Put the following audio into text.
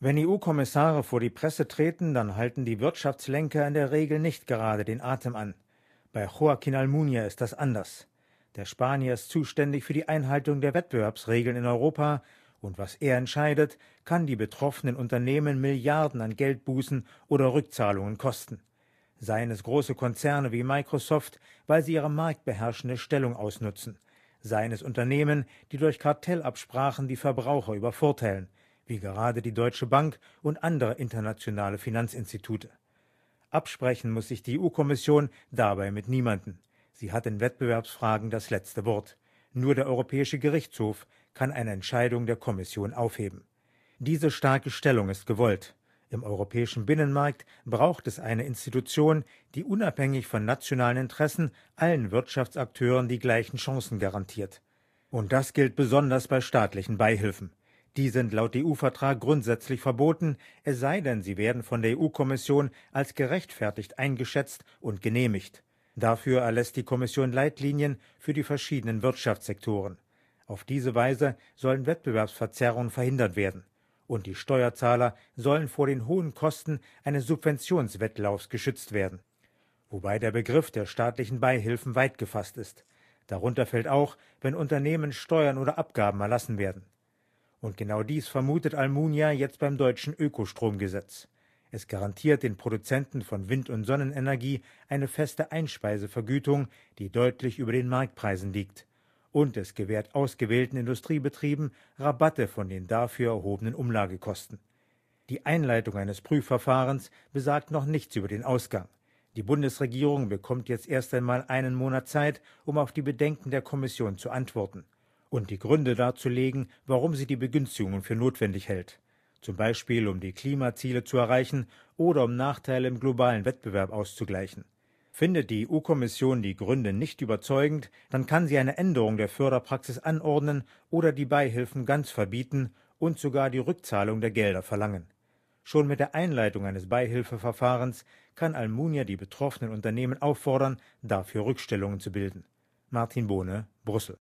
Wenn EU-Kommissare vor die Presse treten, dann halten die Wirtschaftslenker in der Regel nicht gerade den Atem an. Bei Joaquín Almunia ist das anders. Der Spanier ist zuständig für die Einhaltung der Wettbewerbsregeln in Europa, und was er entscheidet, kann die betroffenen Unternehmen Milliarden an Geldbußen oder Rückzahlungen kosten. Seien es große Konzerne wie Microsoft, weil sie ihre marktbeherrschende Stellung ausnutzen. Seien es Unternehmen, die durch Kartellabsprachen die Verbraucher übervorteilen, wie gerade die Deutsche Bank und andere internationale Finanzinstitute. Absprechen muss sich die EU-Kommission dabei mit niemandem. Sie hat in Wettbewerbsfragen das letzte Wort. Nur der Europäische Gerichtshof kann eine Entscheidung der Kommission aufheben. Diese starke Stellung ist gewollt. Im europäischen Binnenmarkt braucht es eine Institution, die unabhängig von nationalen Interessen allen Wirtschaftsakteuren die gleichen Chancen garantiert. Und das gilt besonders bei staatlichen Beihilfen. Die sind laut EU-Vertrag grundsätzlich verboten, es sei denn, sie werden von der EU-Kommission als gerechtfertigt eingeschätzt und genehmigt. Dafür erlässt die Kommission Leitlinien für die verschiedenen Wirtschaftssektoren. Auf diese Weise sollen Wettbewerbsverzerrungen verhindert werden. Und die Steuerzahler sollen vor den hohen Kosten eines Subventionswettlaufs geschützt werden. Wobei der Begriff der staatlichen Beihilfen weit gefasst ist. Darunter fällt auch, wenn Unternehmen Steuern oder Abgaben erlassen werden. Und genau dies vermutet Almunia jetzt beim deutschen Ökostromgesetz. Es garantiert den Produzenten von Wind- und Sonnenenergie eine feste Einspeisevergütung, die deutlich über den Marktpreisen liegt. Und es gewährt ausgewählten Industriebetrieben Rabatte von den dafür erhobenen Umlagekosten. Die Einleitung eines Prüfverfahrens besagt noch nichts über den Ausgang. Die Bundesregierung bekommt jetzt erst einmal einen Monat Zeit, um auf die Bedenken der Kommission zu antworten und die Gründe darzulegen, warum sie die Begünstigungen für notwendig hält. Zum Beispiel, um die Klimaziele zu erreichen oder um Nachteile im globalen Wettbewerb auszugleichen. Findet die EU-Kommission die Gründe nicht überzeugend, dann kann sie eine Änderung der Förderpraxis anordnen oder die Beihilfen ganz verbieten und sogar die Rückzahlung der Gelder verlangen. Schon mit der Einleitung eines Beihilfeverfahrens kann Almunia die betroffenen Unternehmen auffordern, dafür Rückstellungen zu bilden. Martin Bohne, Brüssel.